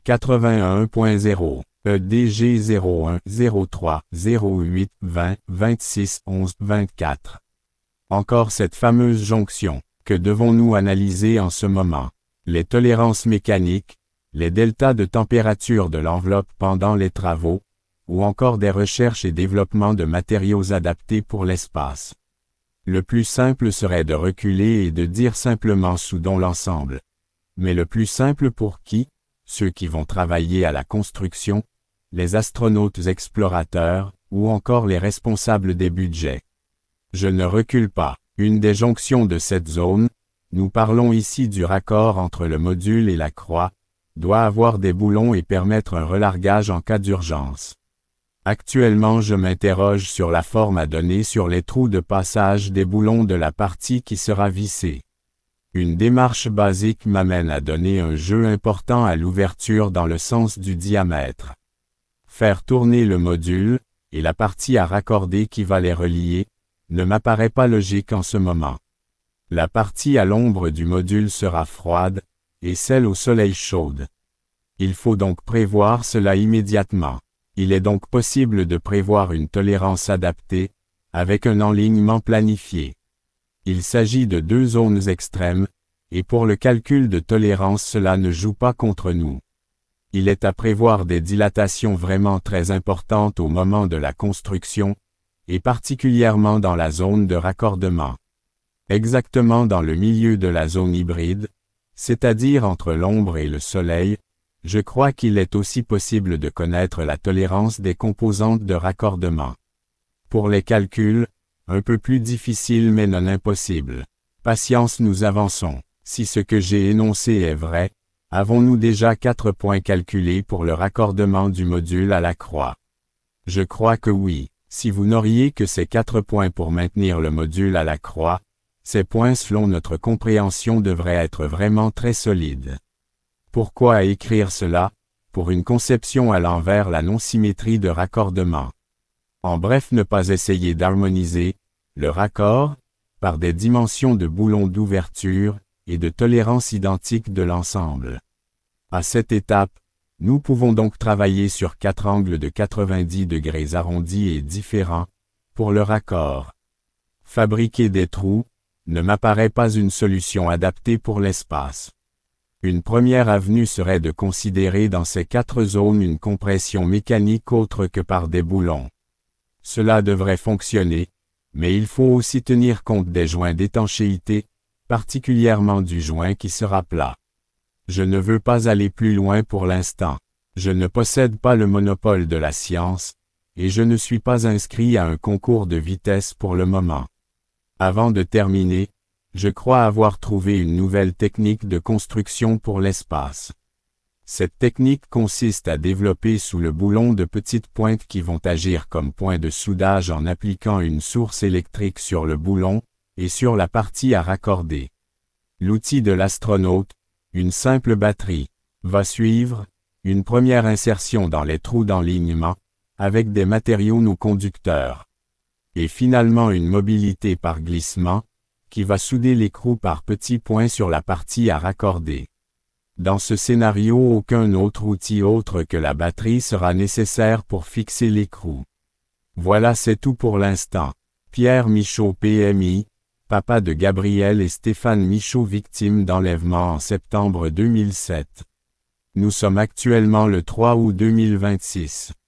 81.0, EDG 01 03 08 20 26 11 24. Encore cette fameuse jonction. Que devons-nous analyser en ce moment? Les tolérances mécaniques, les deltas de température de l'enveloppe pendant les travaux, ou encore des recherches et développements de matériaux adaptés pour l'espace. Le plus simple serait de reculer et de dire simplement soudons l'ensemble. Mais le plus simple pour qui? Ceux qui vont travailler à la construction, les astronautes explorateurs, ou encore les responsables des budgets. Je ne recule pas. Une des jonctions de cette zone, nous parlons ici du raccord entre le module et la croix, doit avoir des boulons et permettre un relargage en cas d'urgence. Actuellement je m'interroge sur la forme à donner sur les trous de passage des boulons de la partie qui sera vissée. Une démarche basique m'amène à donner un jeu important à l'ouverture dans le sens du diamètre. Faire tourner le module, et la partie à raccorder qui va les relier, ne m'apparaît pas logique en ce moment. La partie à l'ombre du module sera froide, et celle au soleil chaude. Il faut donc prévoir cela immédiatement. Il est donc possible de prévoir une tolérance adaptée, avec un enlignement planifié. Il s'agit de deux zones extrêmes, et pour le calcul de tolérance cela ne joue pas contre nous. Il est à prévoir des dilatations vraiment très importantes au moment de la construction, et particulièrement dans la zone de raccordement. Exactement dans le milieu de la zone hybride, c'est-à-dire entre l'ombre et le soleil, je crois qu'il est aussi possible de connaître la tolérance des composantes de raccordement. Pour les calculs, un peu plus difficile mais non impossible. Patience, nous avançons. Si ce que j'ai énoncé est vrai, avons-nous déjà 4 points calculés pour le raccordement du module à la croix? Je crois que oui. Si vous n'auriez que ces 4 points pour maintenir le module à la croix, ces points selon notre compréhension devraient être vraiment très solides. Pourquoi écrire cela? Pour une conception à l'envers la non-symétrie de raccordement. En bref, ne pas essayer d'harmoniser le raccord par des dimensions de boulons d'ouverture et de tolérance identiques de l'ensemble. À cette étape, nous pouvons donc travailler sur 4 angles de 90 degrés arrondis et différents, pour le raccord. Fabriquer des trous ne m'apparaît pas une solution adaptée pour l'espace. Une première avenue serait de considérer dans ces 4 zones une compression mécanique autre que par des boulons. Cela devrait fonctionner, mais il faut aussi tenir compte des joints d'étanchéité, particulièrement du joint qui sera plat. Je ne veux pas aller plus loin pour l'instant. Je ne possède pas le monopole de la science, et je ne suis pas inscrit à un concours de vitesse pour le moment. Avant de terminer, je crois avoir trouvé une nouvelle technique de construction pour l'espace. Cette technique consiste à développer sous le boulon de petites pointes qui vont agir comme points de soudage en appliquant une source électrique sur le boulon, et sur la partie à raccorder. L'outil de l'astronaute, une simple batterie, va suivre, une première insertion dans les trous d'enlignement, avec des matériaux non conducteurs. Et finalement une mobilité par glissement, qui va souder l'écrou par petits points sur la partie à raccorder. Dans ce scénario, aucun autre outil autre que la batterie sera nécessaire pour fixer l'écrou. Voilà, c'est tout pour l'instant. Pierre Michaud, PMI, papa de Gabriel et Stéphane Michaud, victimes d'enlèvement en septembre 2007. Nous sommes actuellement le 3 août 2026.